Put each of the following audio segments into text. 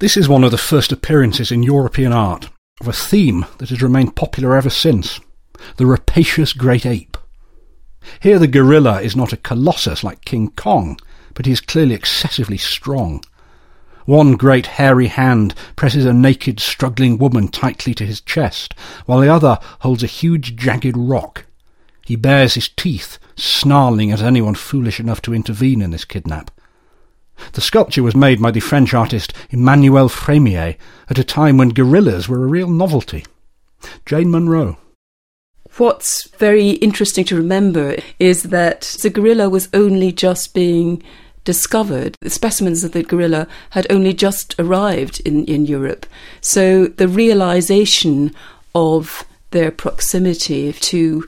This is one of the first appearances in European art of a theme that has remained popular ever since, the rapacious great ape. Here the gorilla is not a colossus like King Kong, but he is clearly excessively strong. One great hairy hand presses a naked, struggling woman tightly to his chest, while the other holds a huge jagged rock. He bares his teeth, snarling at anyone foolish enough to intervene in this kidnap. The sculpture was made by the French artist Emmanuel Fremier at a time when gorillas were a real novelty. Jane Munro. What's very interesting to remember is that the gorilla was only just being discovered. The specimens of the gorilla had only just arrived in Europe. So the realization of their proximity to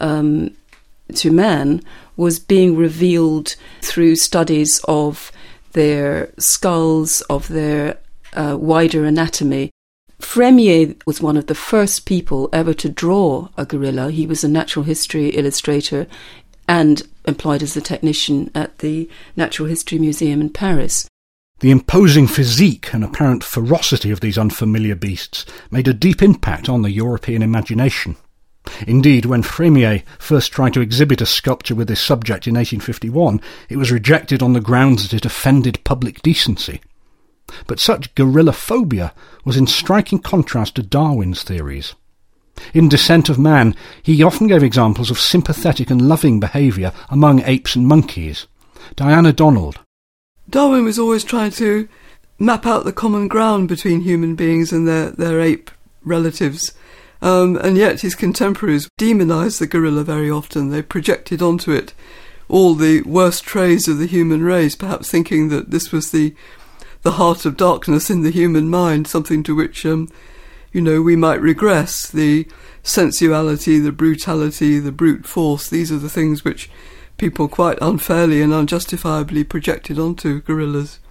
man was being revealed through studies of their skulls, of their wider anatomy. Fremier was one of the first people ever to draw a gorilla. He was a natural history illustrator and employed as a technician at the Natural History Museum in Paris. The imposing physique and apparent ferocity of these unfamiliar beasts made a deep impact on the European imagination. Indeed, when Fremier first tried to exhibit a sculpture with this subject in 1851, it was rejected on the grounds that it offended public decency. But such gorilla phobia was in striking contrast to Darwin's theories. In Descent of Man, he often gave examples of sympathetic and loving behaviour among apes and monkeys. Diana Donald. Darwin was always trying to map out the common ground between human beings and their ape relatives. And yet his contemporaries demonised the gorilla very often. They projected onto it all the worst traits of the human race, perhaps thinking that this was the heart of darkness in the human mind, something to which, we might regress. The sensuality, the brutality, the brute force, these are the things which people quite unfairly and unjustifiably projected onto gorillas.